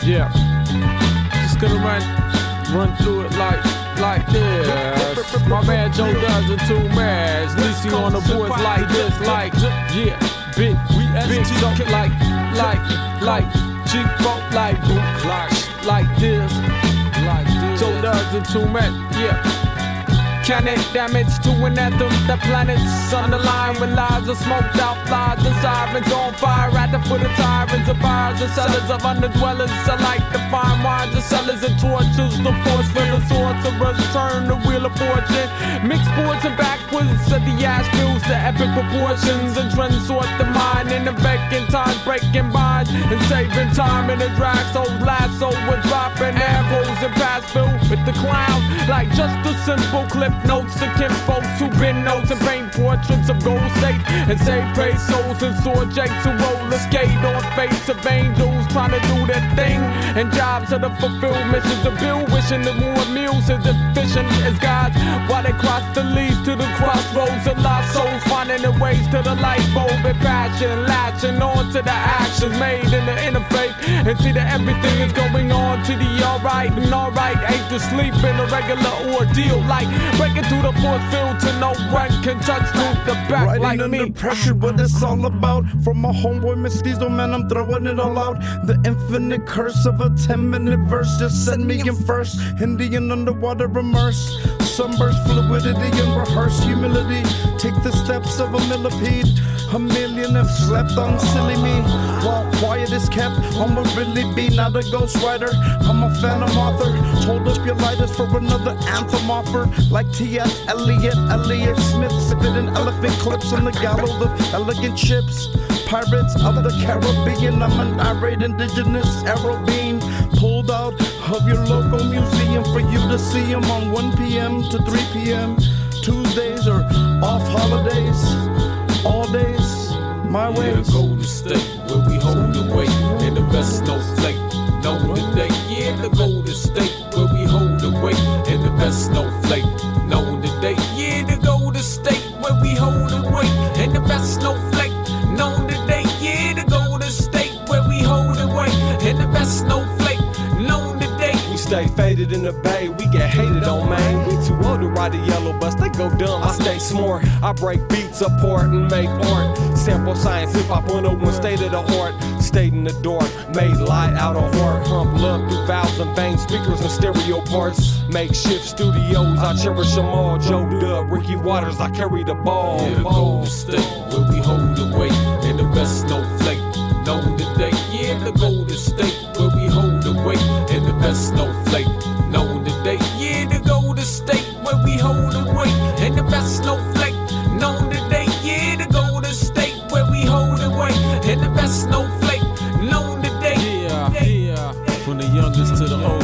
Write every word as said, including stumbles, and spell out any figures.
Yeah, just gonna run, run through it like, like this. My man Joe Does and two mans. Lisi on the boards like this, like, yeah, big, big jump like, like, like, G-Funk like, like, like this, like this. Joe Does and two men, yeah. Kinetic damage to an anthem. The planet's underlined with lies of smoked out flies and sirens on fire at the foot of tyrants of buyers and sellers of underdwellers. I like the fine wines of sellers and torches. The force for the sorcerers turn the wheel of fortune. Mixed boards and backwards of the ash bills to epic proportions and trends sort the mind in the vacant times, breaking binds and saving time in the drag. So lasso we're dropping arrows and pass filled with the clown like just a simple clip. Notes to kin folks who been notes and paint portraits of gold state and save praise souls and sword jakes who roller skate on face of angels trying to do their thing and jobs of the fulfilled missions of Bill wishing the more meals as efficient as God while they cross the leaves to the crossroads of lost souls finding their ways to the light bulb and passion latching on to the actions made in the interfaith and see that everything is going on to the alright and alright ain't to sleep in a regular ordeal like breaking through the force field to no one can touch through the back Riding like under me. Pressure, what it's all about. From my homeboy Miss Diesel, man, I'm throwing it all out. The infinite curse of a ten minute verse just send me in first. Indian underwater immerse. Sunburst fluidity and rehearse humility. Take the steps of a millipede. A million have slept on silly me. While quiet is kept, I'ma really be not a ghostwriter. I'm a phantom author. Hold up your lighters for another anthem offer. Like T S Eliot, Elliot Smith, spitting elephant clips on the gallows of elegant chips. Pirates of the Caribbean, I'm an irate indigenous arrow beam pulled out of your local museum for you to see them on one p.m. to three p.m. Tuesdays or off holidays, all days, my yeah, ways. The Golden State where we hold the weight and the best snowflake known today. Yeah, the Golden State where we hold the weight and the best snowflake known today. Yeah, the Golden State where we hold the weight and the best snowflake known today. Yeah, the Golden State where we hold the weight and the best snowflake known today. We stay faded in the bay, we get hated on, man. We too old to ride the yellow bus, they go dumb. I stay smart, I break beats apart and make art. Sample science, hip hop one oh one, state of the art. Stayed in the dark, made light out of heart. Hump love through valves and veins, speakers and stereo parts. Makeshift studios, I cherish them all. Joe Dub, Ricky Waters, I carry the ball. Yeah, the Golden State where we hold the weight and the best snowflake known today. Yeah, the Golden State where we hold the weight and the best snowflake known today. Yeah, the Golden State where we hold the weight and the best snowflake known today. Yeah, the Golden State where we hold the weight and the best snowflake known today. Yeah, yeah, from the youngest to the oldest.